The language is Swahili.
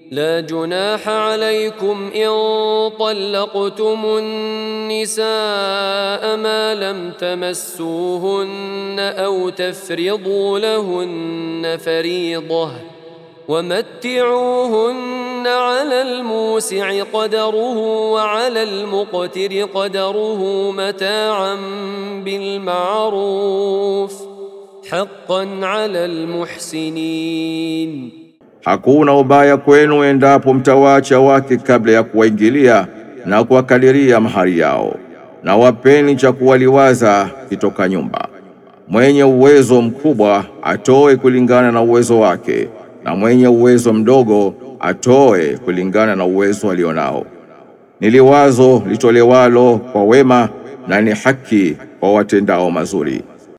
لا جناح عليكم إن طلقتم النساء ما لم تمسوهن أو تفرضوا لهن فريضة ومتعوهن على الموسع قدره وعلى المقتر قدره متاعا بالمعروف حقا على المحسنين. Hakuna ubaya kwenu endapo mtawaacha wake kabla ya kuwaingilia na kuwakadiria mahari yao, na wapeni cha kuwaliwaza kitoka nyumba. Mwenye uwezo mkubwa atoe kulingana na uwezo wake, na mwenye uwezo mdogo atoe kulingana na uwezo alionao. Ni liwazo litolewalo kwa wema na ni haki kwa watendao mazuri.